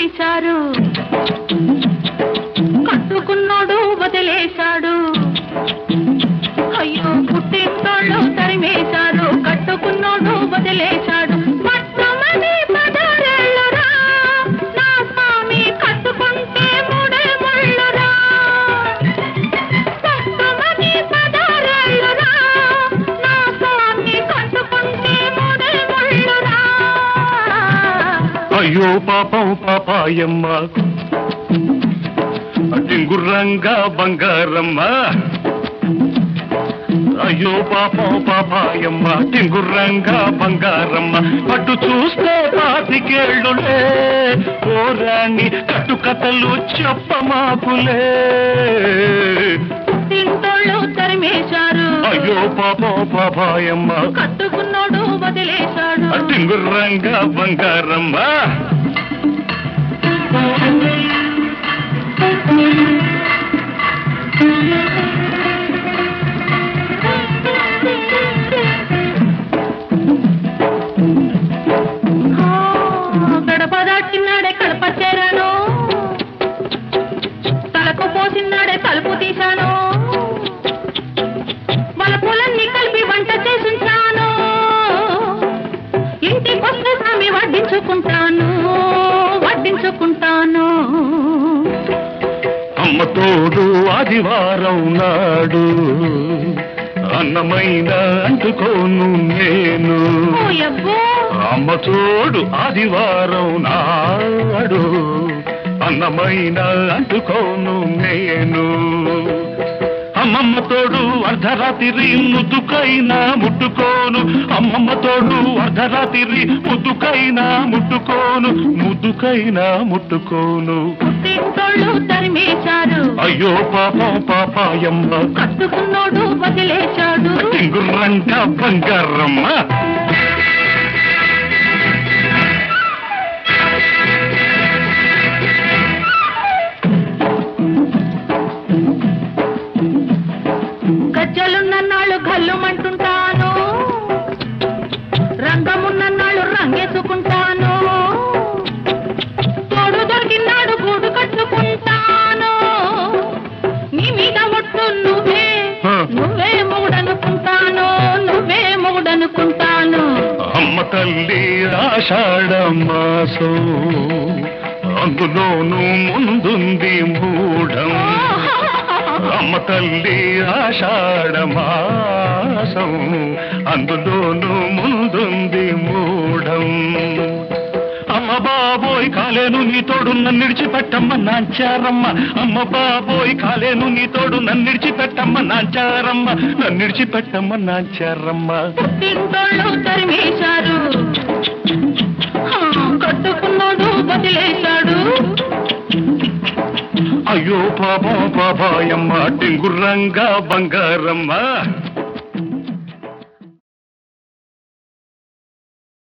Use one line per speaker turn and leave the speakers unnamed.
తరిమేశారు, కట్టుకున్నాడు వదిలేశాడు. అయ్యో పుట్టింటోళ్ళు తరిమేశారు, కట్టుకున్నాడు వదిలేశాడు. పట్టమని పదారేళ్ళురా, నా స్వామి కట్టుకుంటే మూడే ముళ్ళురా. పట్టమని పదారేళ్ళురా, నా స్వామి కట్టుకుంటే మూడే ముళ్ళురా.
అయ్యో పాపం పాపాయమ్మ, టింగుర్రంగా బంగారమ్మ. అయ్యో పాపం పాపాయమ్మ, టింగుర్రంగా బంగారమ్మ. పట్టు చూస్తే పాతికేళ్ళులే, ఓరాణి కట్టుకథలు చెప్పమాకులే.
పుట్టింటోళ్ళు తరిమేశారు,
అయ్యో పాపం పాపాయమ్మ,
కట్టుకున్నాడు వదిలేశాడు.
టింగుర్రంగా బంగారమ్మ.
గడప దాటినాడే కడప చేరాను, తలకు పోసినాడే తలుపు తీశాను. వాళ్ళ పూలన్నీ కలిపి వంట చేసుంటాను, ఇంటికొస్తే స్వామి వడ్డించుకుంటాను, వడ్డించుకుంటాను.
అమ్మ తోడు ఆదివారం నాడు, అన్నమైన అంటుకోను నేను.
ఓయబ్బో,
అమ్మ తోడు ఆదివారం నాడు, అన్నమైన అంటుకోను నేను. అమ్మమ్మ తోడు అర్ధరాత్రి ముద్దుకైనా ముట్టుకోను, అమ్మమ్మ తోడు అర్ధరాత్రి ముద్దుకైనా ముట్టుకోను, ముద్దుకైనా ముట్టుకోను.
పుట్టింటోళ్ళు తరిమేశారు,
అయ్యో పాపం పాపాయమ్మ,
కట్టుకున్నాడు వదిలేశాడు.
టింగుర్రంగా బంగారమ్మ.
గజ్జలున్నన్నాళ్ళు గల్లుమంటుంటాను, రంగమున్నన్నాళ్ళు రంగేసుకుంటాను. తోడు దొరికినాడు గూడు కట్టుకుంటాను, నీ మీద ఒట్టు నువ్వే, నువ్వే మొగుడనుకుంటాను, నువ్వే మొగుడనుకుంటాను.
అమ్మ తల్లి ఆషాఢ మాసం, అందులోనూ ముందుంది మూఢం. అమ్మ తల్లి ఆషాఢ మాసం, అందులోనూ ముందుంది మూఢం. అమ్మ బాబోయ్ కాలేను నీ తోడు నన్ను విడిచిపెట్టమ్మ నాంచారమ్మ. అమ్మ బాబోయ్ కాలేను నీ తోడు నన్ను విడిచిపెట్టమ్మ నాంచారమ్మ, నన్ను విడిచిపెట్టమ్మ నాంచారమ్మ.
పుట్టింటోళ్ళు తరిమేశారు, కట్టుకున్నాడు వదిలేశాడు.
అయ్యో పాపం పాపాయమ్మ, టింగుర్రంగా బంగారమ్మ.